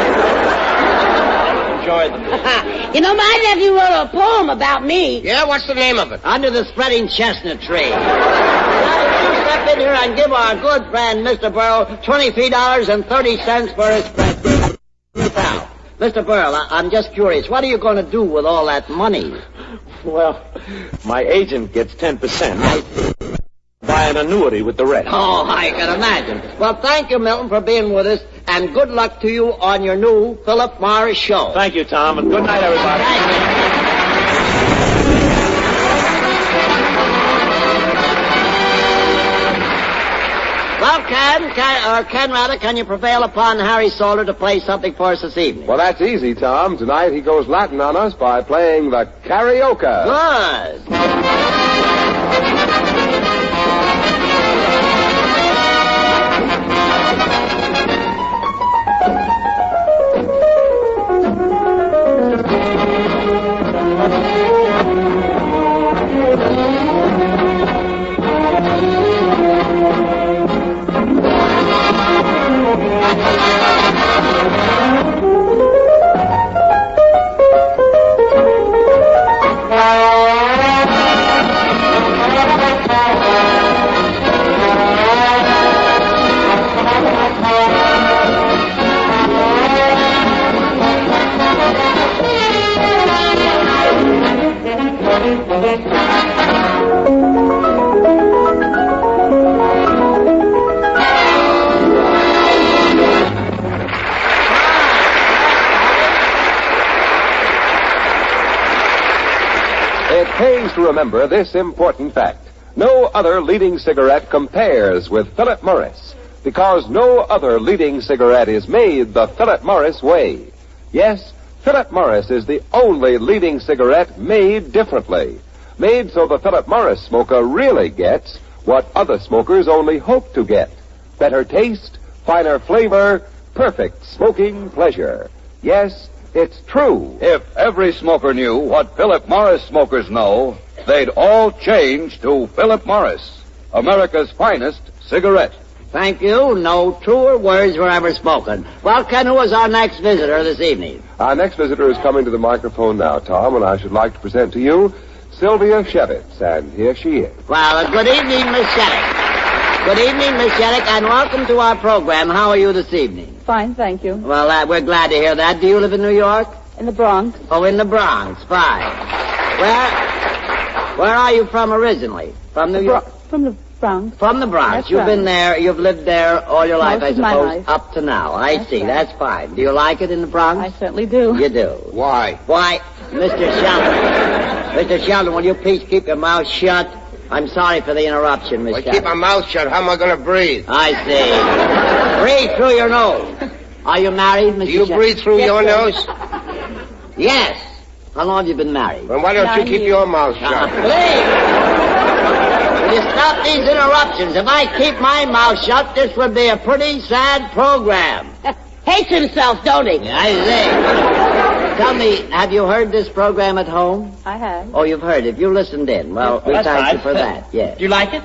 Enjoy them. You know, my nephew wrote a poem about me. Yeah, what's the name of it? Under the spreading chestnut tree. Now, step in here and give our good friend, Mister Burl, twenty-three dollars and thirty cents for his present. Now, Mister Burl, I- I'm just curious. What are you going to do with all that money? Well, my agent gets ten percent. Buy an annuity with the rest. Oh, I can imagine. Well, thank you, Milton, for being with us, and good luck to you on your new Philip Morris show. Thank you, Tom, and good night, everybody. Thank you. Well, Ken, Ken, or Ken rather, can you prevail upon Harry Salter to play something for us this evening? Well, that's easy, Tom. Tonight he goes Latin on us by playing the karaoke. Good. It pays to remember this important fact. No other leading cigarette compares with Philip Morris, because no other leading cigarette is made the Philip Morris way. Yes, Philip Morris is the only leading cigarette made differently. Made so the Philip Morris smoker really gets what other smokers only hope to get. Better taste, finer flavor, perfect smoking pleasure. Yes, it's true. If every smoker knew what Philip Morris smokers know, they'd all change to Philip Morris, America's finest cigarette. Thank you. No truer words were ever spoken. Well, Ken, who is our next visitor this evening? Our next visitor is coming to the microphone now, Tom, and I should like to present to you Sylvia Shevitz, and here she is. Well, uh, good evening, Miss Shellick. Good evening, Miss Shellick, and welcome to our program. How are you this evening? Fine, thank you. Well, uh, we're glad to hear that. Do you live in New York? In the Bronx. Oh, in the Bronx. Fine. Where, where are you from originally? From New The York? Bro- from the Bronx. From the Bronx. That's You've right. been there, you've lived there all your life, Most I of my suppose, life. up to now. I That's see. right. That's fine. Do you like it in the Bronx? I certainly do. You do. Why? Why, Mister Sheldon, Mister Sheldon, will you please keep your mouth shut? I'm sorry for the interruption, Mister Well, Sheldon. keep my mouth shut. How am I going to breathe? I see. Breathe through your nose. Are you married, Mister Do you Sheldon? breathe through Yes, your sir. nose? Yes. How long have you been married? Well, why don't Nine you keep years. your mouth Uh, shut? please. Will you stop these interruptions? If I keep my mouth shut, this would be a pretty sad program. Hates himself, don't he? I see. Tell me, have you heard this program at home? I have. Oh, you've heard it. You listened in. Well, we That's thank you right. for that. Yes. Do you like it?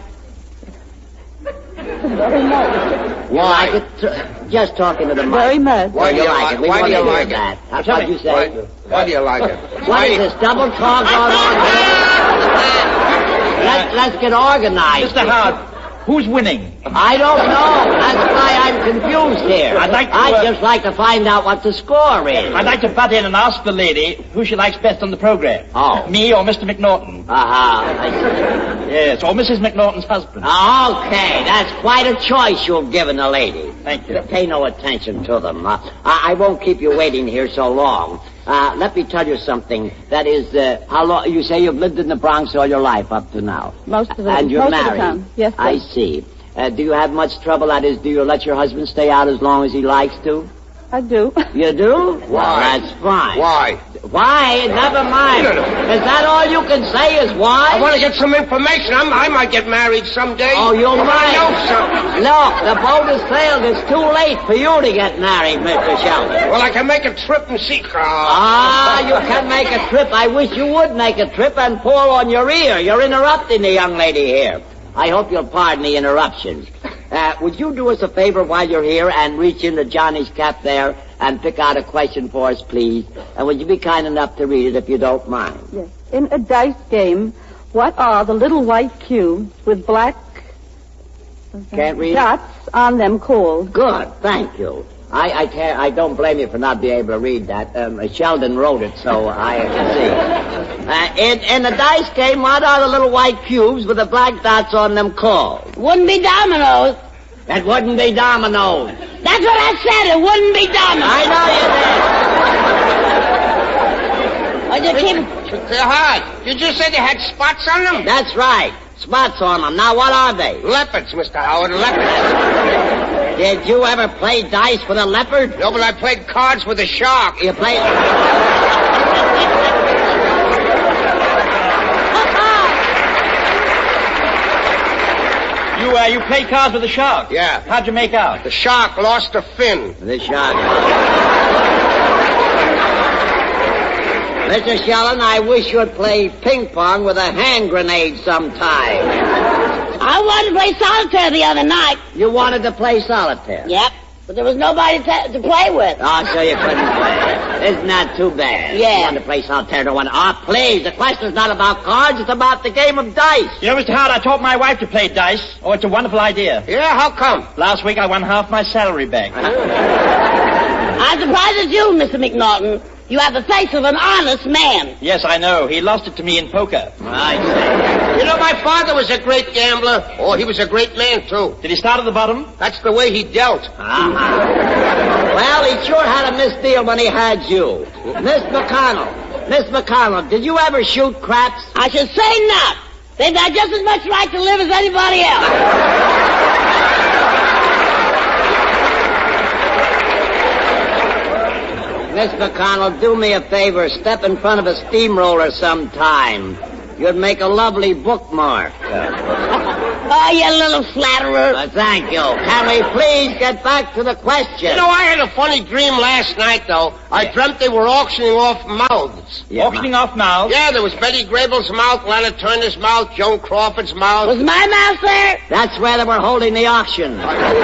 Very much. You like it? Tr- Just talking to the mic. Very much. Why do you like it? We Why want do to you hear like it? that. How- Tell What'd me. you say? Why, why do you like it? What is this, double talk going on here? Let, let's get organized. Mister Howard, who's winning? I don't know. That's why I'm confused here. I'd like to, I'd uh, just like to find out what the score is. I'd like to butt in and ask the lady who she likes best on the program. Oh. Me or Mister McNaughton? Aha, I see. Yes, or Missus McNaughton's husband. Okay, that's quite a choice you've given the lady. Thank you. Pay no attention to them. Uh, I, I won't keep you waiting here so long. Uh, let me tell you something. That is, uh, how long, you say you've lived in the Bronx all your life up to now. Most of the And you're most married. Of the time. Yes, sir. I see. Uh, do you have much trouble? That is, do you let your husband stay out as long as he likes to? I do. You do? Well, Why? that's fine. Why? Why? Never mind. No, no. Is that all you can say is why? I want to get some information. I'm, I might get married someday. Oh, you I wanna might. know something. Look, the boat has sailed. It's too late for you to get married, Mister Sheldon. Well, I can make a trip and see. Ah, you can make a trip. I wish you would make a trip and pull on your ear. You're interrupting the young lady here. I hope you'll pardon the interruptions. Uh, would you do us a favor while you're here and reach into Johnny's cap there and pick out a question for us, please? And would you be kind enough to read it if you don't mind? Yes. In a dice game, what are the little white cubes with black Can't read it? dots on them called? Good, thank you. I I can't. I don't blame you for not being able to read that. Um, Sheldon wrote it, so I can see. Uh, in in the dice game, what are the little white cubes with the black dots on them called? Wouldn't be dominoes. That wouldn't be dominoes. That's what I said. It wouldn't be dominoes. I know you did. I just keep. They're hard. You just said they had spots on them? That's right. Spots on them. Now, what are they? Leopards, Mister Howard, leopards. Did you ever play dice with a leopard? No, but I played cards with a shark. You played... You, uh, you played cards with the shark? Yeah. How'd you make out? The shark lost a fin. The shark. Mister Shellen, I wish you'd play ping pong with a hand grenade sometime. I wanted to play solitaire the other night. You wanted to play solitaire? Yep. But there was nobody to, to play with. Oh, so you couldn't play. Isn't that too bad? Yeah. You wanted to play solitaire, don't want to... Oh, please, the question's not about cards, it's about the game of dice. You know, Mister Howard, I taught my wife to play dice. Oh, it's a wonderful idea. Yeah, how come? Last week I won half my salary back. I'm surprised at you, Mister McNaughton. You have the face of an honest man. Yes, I know. He lost it to me in poker. I see. You know, my father was a great gambler. Oh, he was a great man, too. Did he start at the bottom? That's the way he dealt. Uh-huh. Well, he sure had a misdeal when he had you. Miss McConnell. Miss McConnell, did you ever shoot craps? I should say not. They've got just as much right to live as anybody else. Miss McConnell, do me a favor. Step in front of a steamroller sometime. You'd make a lovely bookmark. Oh, you little flatterer. Uh, thank you. Can we please get back to the question? You know, I had a funny dream last night, though. I yeah. dreamt they were auctioning off mouths. Yeah, auctioning off mouths? Yeah, there was Betty Grable's mouth, Lana Turner's mouth, Joan Crawford's mouth. Was my mouth there? That's where they were holding the auction.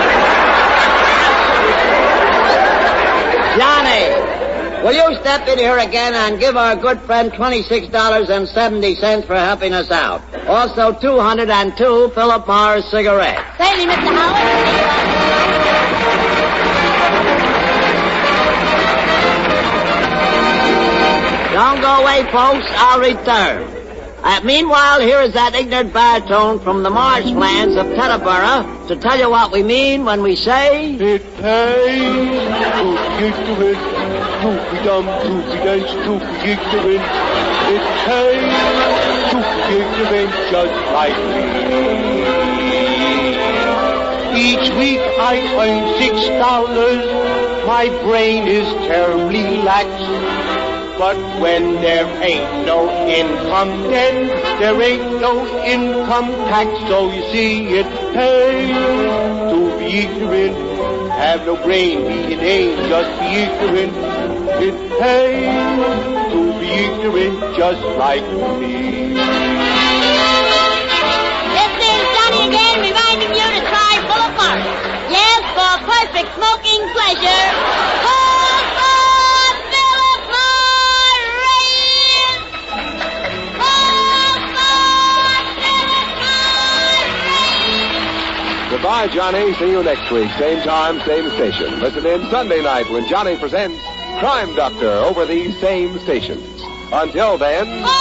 Johnny, will you step in here again and give our good friend twenty-six dollars and seventy cents for helping us out? Also, two hundred two Philip Morris cigarettes. Certainly, Mister Howard. Don't go away, folks. I'll return. Uh, meanwhile, here is that ignorant baritone from the marshlands of Teterboro to tell you what we mean when we say... It pays to ignorant, stupid dumb, stupid and stupid ignorant. It pays to ignorant just like me. Each week I earn six dollars. My brain is terribly lax. But when there ain't no income, then there ain't no income tax. So you see, it pays to be ignorant. Have no brain, be it ain't, just be ignorant. It pays to be ignorant, just like me. This is Johnny again, reminding you to try Philip Morris. Yes, for perfect smoking pleasure. Goodbye, Johnny. See you next week. Same time, same station. Listen in Sunday night when Johnny presents Crime Doctor over these same stations. Until then...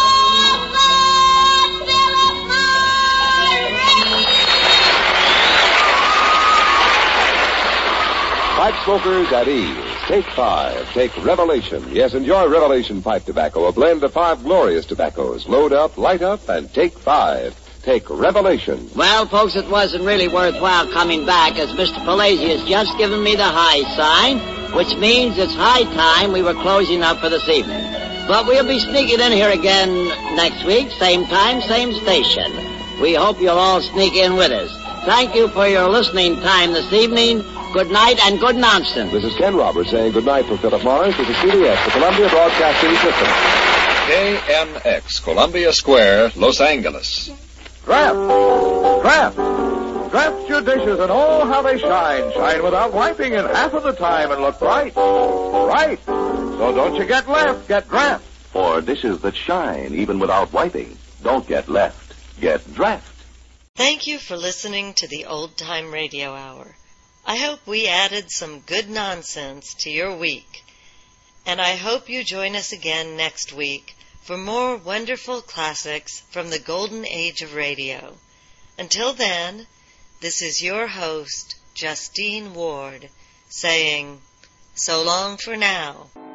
Pipe smokers at ease. Take five. Take Revelation. Yes, enjoy Revelation pipe tobacco, a blend of five glorious tobaccos. Load up, light up, and take five. Take Revelation. Well, folks, it wasn't really worthwhile coming back, as Mister Palazzi has just given me the high sign, which means it's high time we were closing up for this evening. But we'll be sneaking in here again next week, same time, same station. We hope you'll all sneak in with us. Thank you for your listening time this evening. Good night and good nonsense. This is Ken Roberts saying good night for Philip Morris. This is C B S, the Columbia Broadcasting System. K N X, Columbia Square, Los Angeles. Draft! Draft! Draft your dishes and oh, how they shine. Shine without wiping in half of the time and look bright. Bright! So don't you get left, get Draft. For dishes that shine even without wiping, don't get left, get Draft. Thank you for listening to the Old Time Radio Hour. I hope we added some good nonsense to your week. And I hope you join us again next week for more wonderful classics from the golden age of radio. Until then, this is your host, Justine Ward, saying, so long for now.